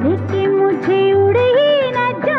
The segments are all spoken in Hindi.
लेके मुझे उड़ ही न जा।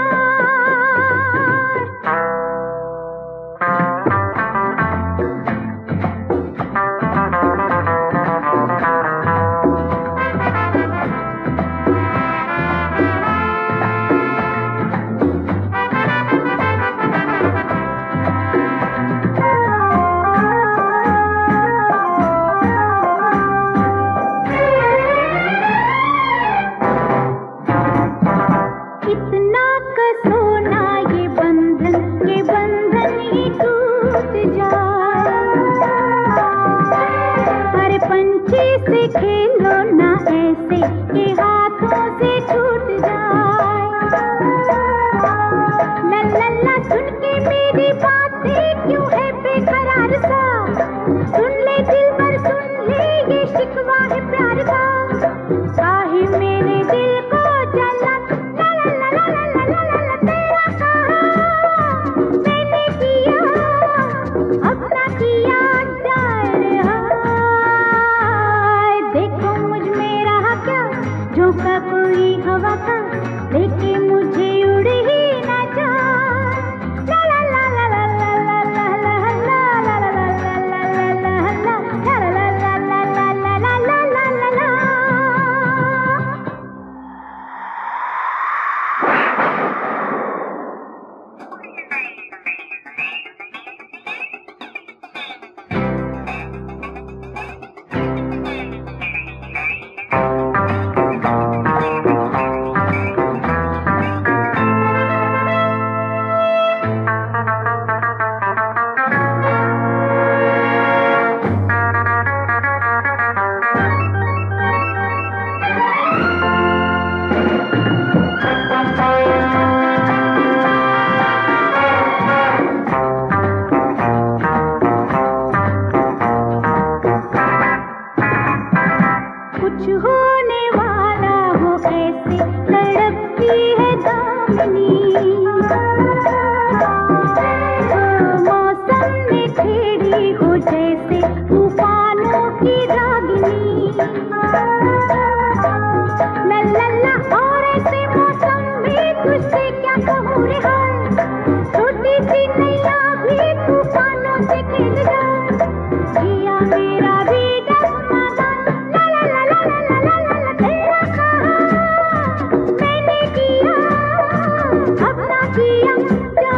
इतना कसो ना ये बंधन ही टूट जाए। हर पंछी से खेलो ना ऐसे कि हाथों से छूट जाए। ला ला ला सुन के मेरी बातें क्यों है बेकरार सा। सुन ले दिल पर सुन ले ये शिकवा है प्यार का। काहे मेरे दिल को जला अपना किया जाए। हाय देखो मुझ में रहा क्या झोंका कोई हवा का। लेके मुझे उड़ ही न जा। ला ला ला ला ला ला ला ला ला ला ला ला ला ला। कुछ होने वाला हो ऐसे तड़पती है दामिनी। मौसम में छेड़ी हो जैसे तूफानों की रागिनी। ला ला ला और ऐसे मौसम में तुझसे क्या कहूँ रे हाय। छोटी सी नैया भी तूफानों से खेल जाए। जिया मेरा भी डगमगा। अपना किया